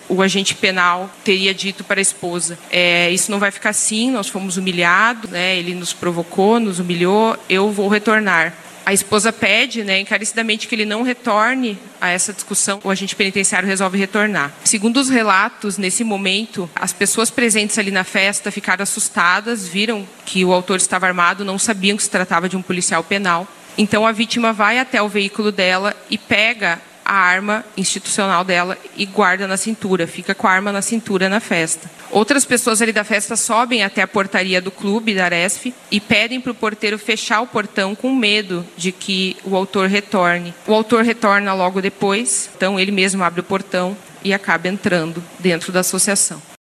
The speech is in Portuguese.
O agente penal teria dito para a esposa, isso não vai ficar assim, nós fomos humilhados, né? Ele nos provocou, nos humilhou, eu vou retornar. A esposa pede, né, encarecidamente que ele não retorne a essa discussão. O agente penitenciário resolve retornar. Segundo os relatos, nesse momento, as pessoas presentes ali na festa ficaram assustadas, viram que o autor estava armado, não sabiam que se tratava de um policial penal. Então a vítima vai até o veículo dela e pega a arma institucional dela e guarda na cintura, fica com a arma na cintura na festa. Outras pessoas ali da festa sobem até a portaria do clube da Aresf e pedem para o porteiro fechar o portão com medo de que o autor retorne. O autor retorna logo depois, então ele mesmo abre o portão e acaba entrando dentro da associação.